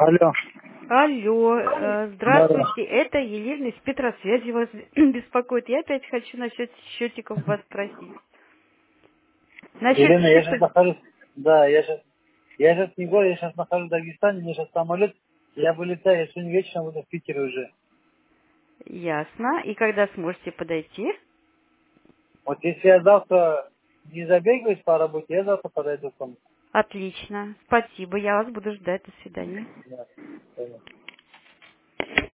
Алло. Алло, Да, да. здравствуйте, это Елена из Петросвязи вас беспокоит. Я опять хочу насчет счетиков вас спросить. Насчет Елена, я сейчас счета, нахожусь, да, я сейчас не говорю, я сейчас нахожусь в Дагестане, у меня сейчас самолет, я вылетаю, я сегодня вечером буду в Питере уже. ясно. И когда сможете подойти? Вот если я завтра не забегаюсь по работе, я завтра подойду к вам. Отлично, спасибо, я вас буду ждать, до свидания. Да, понял.